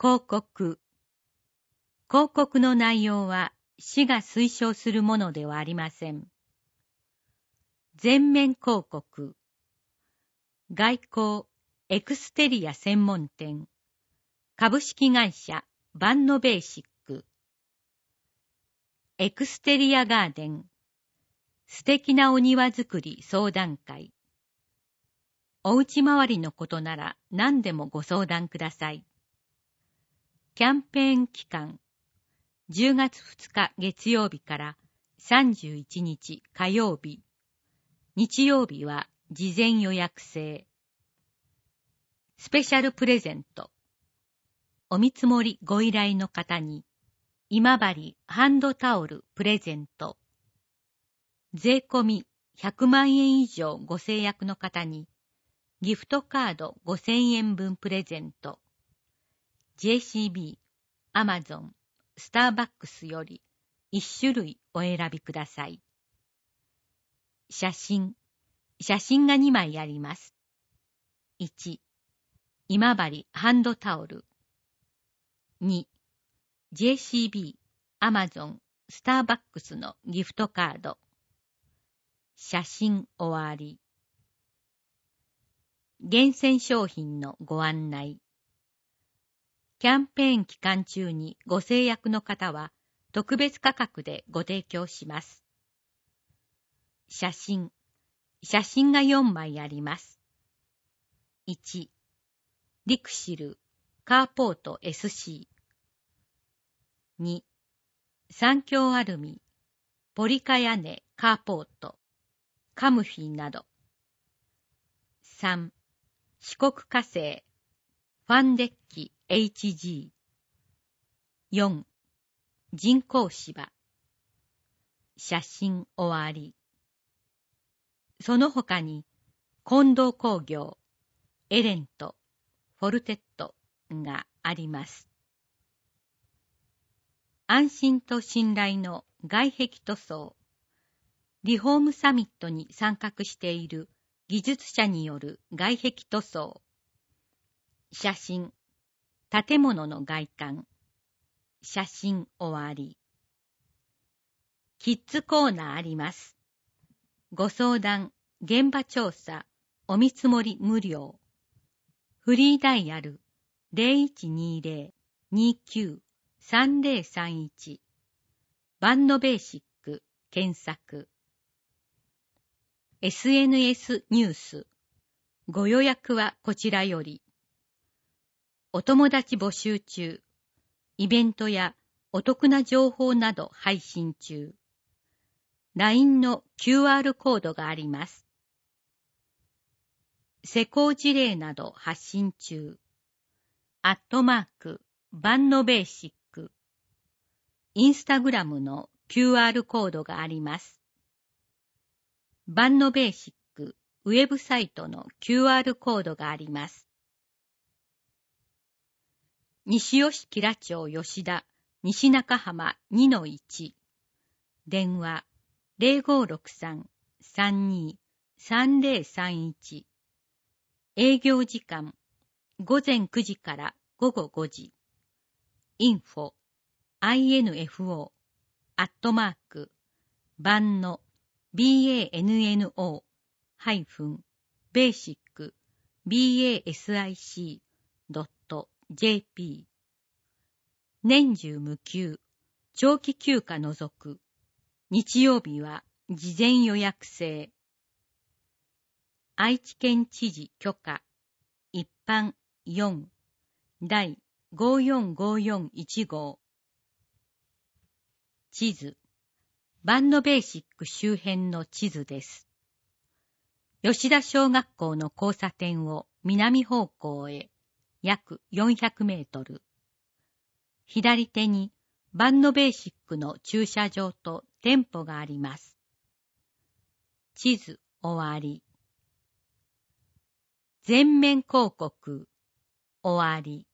広告。広告の内容は市が推奨するものではありません。全面広告。外交エクステリア専門店。株式会社バンノベーシック。エクステリアガーデン。素敵なお庭作り相談会。おうち周りのことなら何でもご相談ください。キャンペーン期間。10月2日月曜日から31日火曜日。日曜日は事前予約制。スペシャルプレゼント。お見積もりご依頼の方に、今治ハンドタオルプレゼント。税込み100万円以上ご制約の方に、ギフトカード5000円分プレゼント。JCB、Amazon、スターバックスより1種類お選びください。写真が2枚あります。1、今治ハンドタオル。2、JCB、Amazon、スターバックスのギフトカード。写真終わり。厳選商品のご案内。キャンペーン期間中にご制約の方は特別価格でご提供します。写真が4枚あります。1、リクシルカーポート SC。2、三協アルミポリカ屋根カーポートカムフィなど。3、四国火星ファンデッキ HG。4、人工芝。写真終わり。その他に、近藤工業、エレント、フォルテッドがあります。安心と信頼の外壁塗装。リフォームサミットに参画している技術者による外壁塗装。写真、建物の外観。写真終わり。キッズコーナーあります。ご相談、現場調査、お見積もり無料。フリーダイヤル 0120-29-3031。バンノベーシック検索。SNS ニュース。ご予約はこちらより。お友達募集中。イベントやお得な情報など配信中。LINE の QR コードがあります。施工事例など発信中。バンノベーシック。インスタグラムの QR コードがあります。バンノベーシックウェブサイトの QR コードがあります。西吉吉良町吉田西中浜 2-1。電話 0563-32-3031。営業時間午前9時から午後5時。info バンノ BANNO-basic.jp。 年中無休、長期休暇除く。日曜日は事前予約制。愛知県知事許可。一般4第545415号。地図。バンノベーシック周辺の地図です。吉田小学校の交差点を南方向へ約400メートル。左手にバンノベーシックの駐車場と店舗があります。地図終わり。全面広告終わり。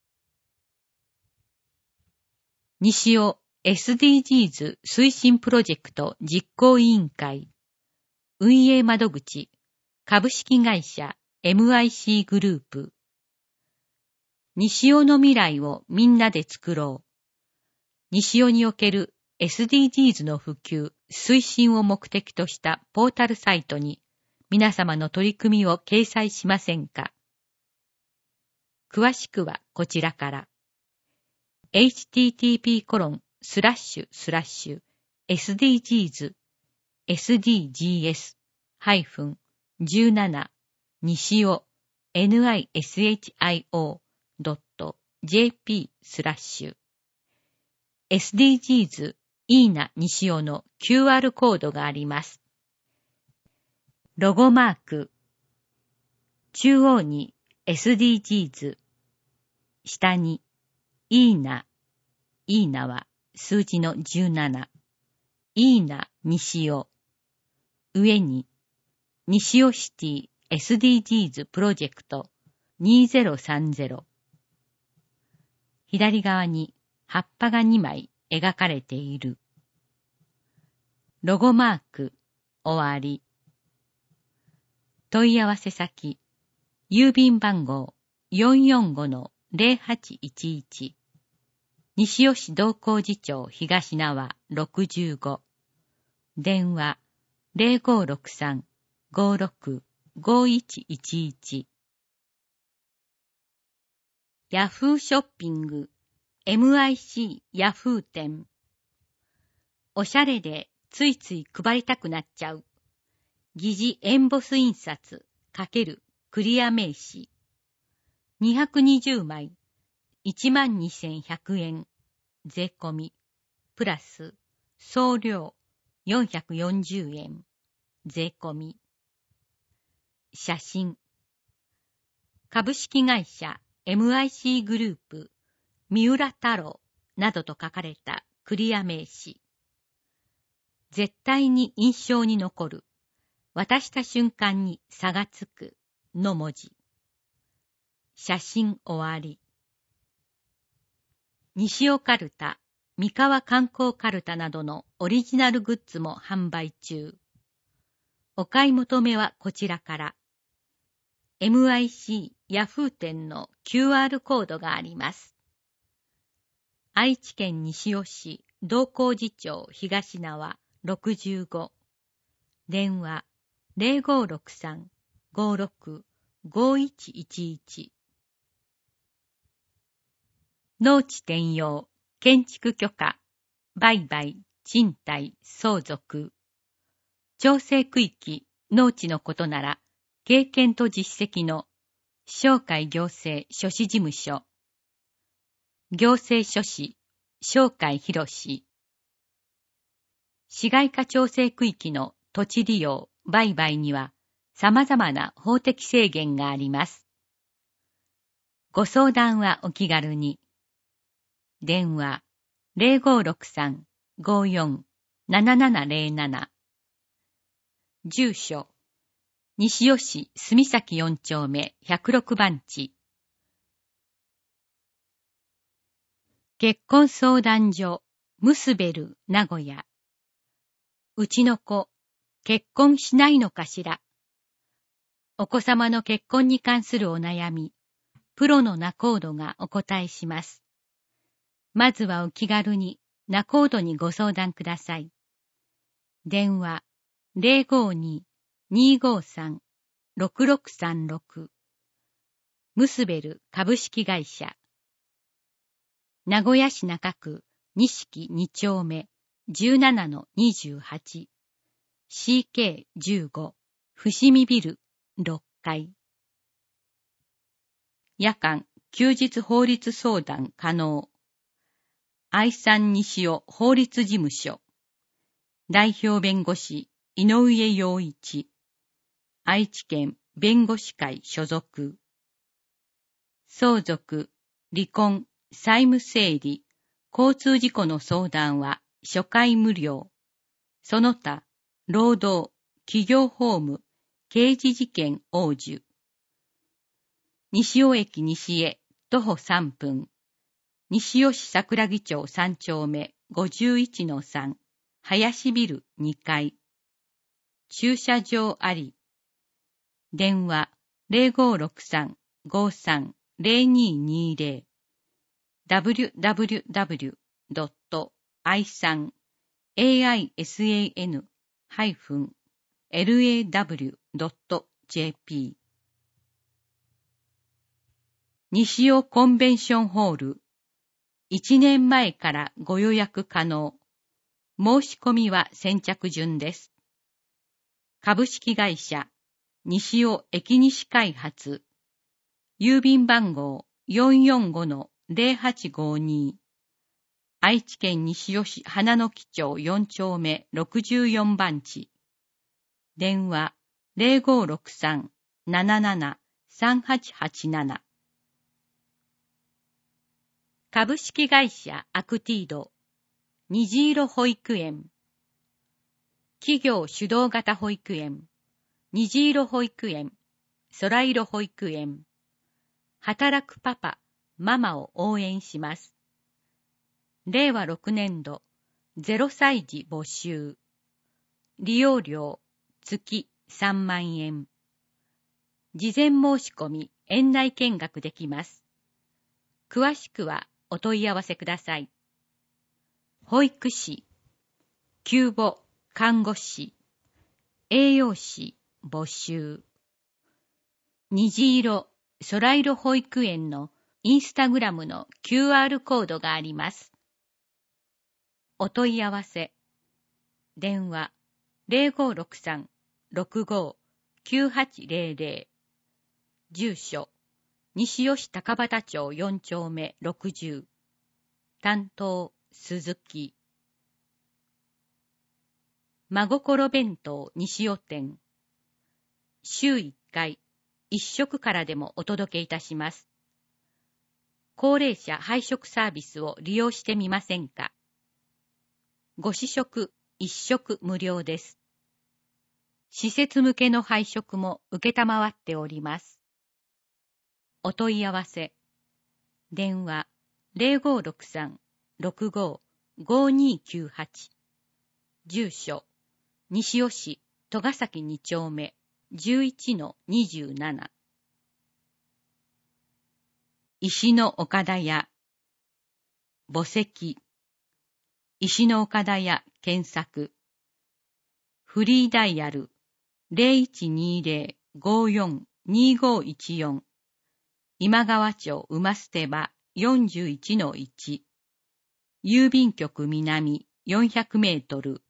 西尾 SDGs 推進プロジェクト実行委員会運営窓口株式会社 MIC グループ西尾の未来をみんなで作ろう。西尾における SDGs の普及、推進を目的としたポータルサイトに皆様の取り組みを掲載しませんか。詳しくはこちらから。http://sdgs-17 西尾 nisio.jp/ SDGs いいな西尾の QR コードがあります。ロゴマーク。中央に SDGs。下にいいな。いいなは数字の17。いいな西尾。上に西尾シティ SDGs プロジェクト2030。左側に葉っぱが2枚描かれている。ロゴマーク、終わり。問い合わせ先、郵便番号 445-0811。西尾市道光寺町東縄65。電話 0563-56-5111。ヤフーショッピング MIC ヤフー店。おしゃれでついつい配りたくなっちゃう。疑似エンボス印刷×クリア名刺。220枚。12,100円。税込み。プラス。送料。440円。税込み。写真。株式会社 MIC グループ。三浦太郎。などと書かれたクリア名刺。絶対に印象に残る。渡した瞬間に差がつく。の文字。写真終わり。西尾カルタ、三河観光カルタなどのオリジナルグッズも販売中。お買い求めはこちらから。MIC ヤフー店の QR コードがあります。愛知県西尾市道光寺町東縄65。電話 0563-56-5111。農地転用、建築許可、売買、賃貸、相続。調整区域、農地のことなら、経験と実績の、商会行政書士事務所。行政書士、商会博士。市街化調整区域の土地利用、売買には、様々な法的制限があります。ご相談はお気軽に。電話 0563-54-7707。住所西尾市住崎4丁目106番地。結婚相談所ムスベル名古屋。うちの子結婚しないのかしら。お子様の結婚に関するお悩み、プロの仲人がお答えします。まずはお気軽に仲人にご相談ください。電話 052-253-6636。ムスベル株式会社。名古屋市中区錦2丁目 17-28。CK15 伏見ビル6階。夜間休日法律相談可能。愛産西尾法律事務所。代表弁護士井上陽一。愛知県弁護士会所属。相続、離婚、債務整理、交通事故の相談は初回無料。その他、労働、企業法務、刑事事件応受。西尾駅西へ徒歩3分。西尾市桜木町3丁目 51-3。林ビル2階。駐車場あり。電話 0563-53 0220 www.aisan-law.jp 西尾コンベンションホール1年前からご予約可能。申し込みは先着順です。株式会社西尾駅西開発郵便番号 445-0852 愛知県西尾市花の木町4丁目64番地電話 0563-77-3887 株式会社アクティード虹色保育園企業主導型保育園虹色保育園空色保育園働くパパ、ママを応援します。令和6年度0歳児募集利用料月3万円事前申し込み園内見学できます。詳しくはお問い合わせください。保育士、救母、看護師、栄養士募集。虹色、空色保育園のインスタグラムの QR コードがあります。お問い合わせ。電話 0563-65-9800 住所西尾市高畑町4丁目60担当鈴木真心弁当西尾店週1回1食からでもお届けいたします。高齢者配食サービスを利用してみませんか？ご試食1食無料です。施設向けの配食も受けたまわっております。お問い合わせ。電話 0563-65-5298 住所西尾市戸ヶ崎2丁目 11-27 石の岡田屋墓石石の岡田屋検索フリーダイヤル 0120-54-2514 今川町馬捨場 41-1 郵便局南400メートル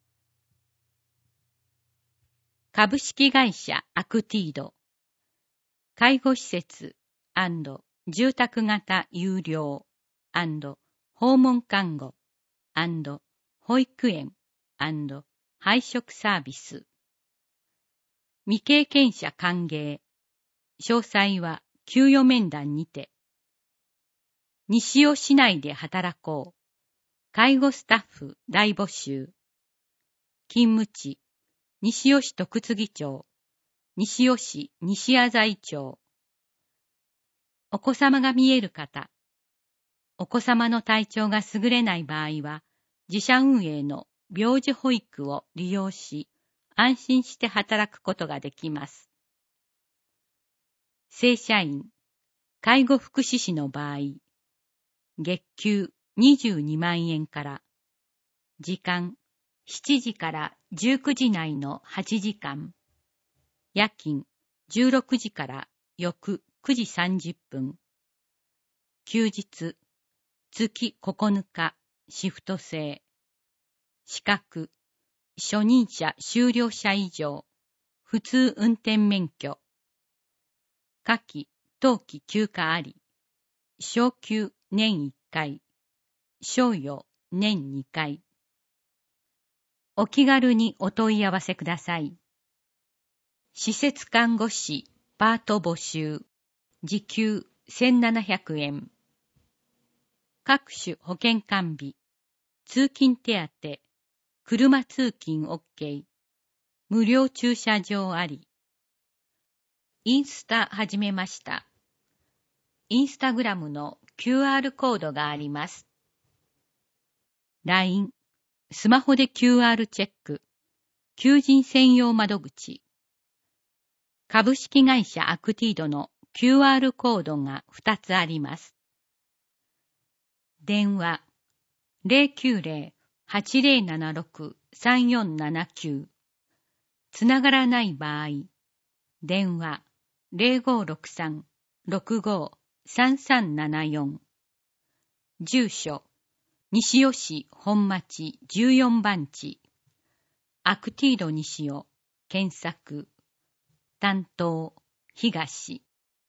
株式会社アクティード介護施設&住宅型有料&訪問看護&保育園&配食サービス未経験者歓迎詳細は給与面談にて西尾市内で働こう介護スタッフ大募集勤務地西尾市徳次町西尾市西浅井町お子様が見える方お子様の体調が優れない場合は自社運営の病児保育を利用し安心して働くことができます。正社員介護福祉士の場合月給22万円から時間7時から19時内の8時間夜勤16時から翌9時30分休日月9日シフト制資格初任者修了者以上普通運転免許夏季冬季休暇あり小休年1回賞与年2回お気軽にお問い合わせください。施設看護師パート募集時給1700円各種保険完備通勤手当車通勤 OK 無料駐車場ありインスタ始めました。インスタグラムの QR コードがあります。LINE、スマホで QR チェック、求人専用窓口。株式会社アクティードの QR コードが2つあります。電話 090-8076-3479 つながらない場合、電話 0563-65-3374 住所西尾市本町14番地アクティード西尾検索担当東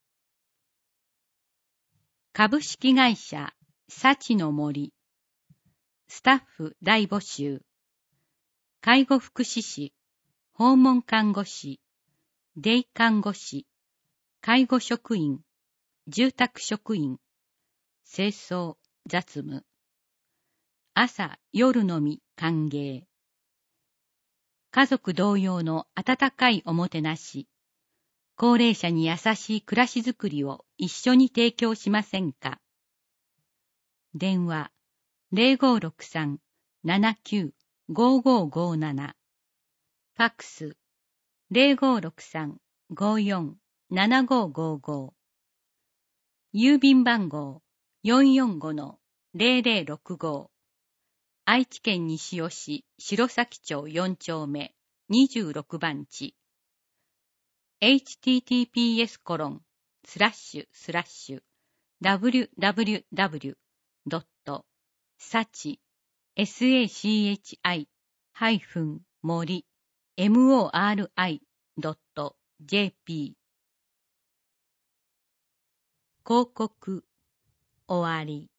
株式会社幸の森スタッフ大募集介護福祉士訪問看護師デイ看護師介護職員住宅職員清掃雑務朝夜のみ歓迎家族同様の温かいおもてなし高齢者に優しい暮らしづくりを一緒に提供しませんか。電話 0563-795557 ファックス 0563-547555 郵便番号 445-0065 愛知県西尾市白崎町4丁目26番地https://www.sachi-mori.jp 広告終わり。